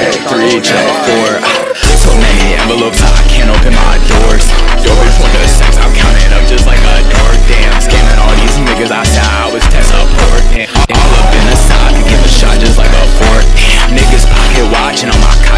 check 3, check 4. So many envelopes, I can't open my doors. Yo, bitch want the sex, I'm counting up just like a dork. Damn, scamming all these niggas, I said I was test support. All up in the side to give a shot just like a fork. Niggas pocket watching on my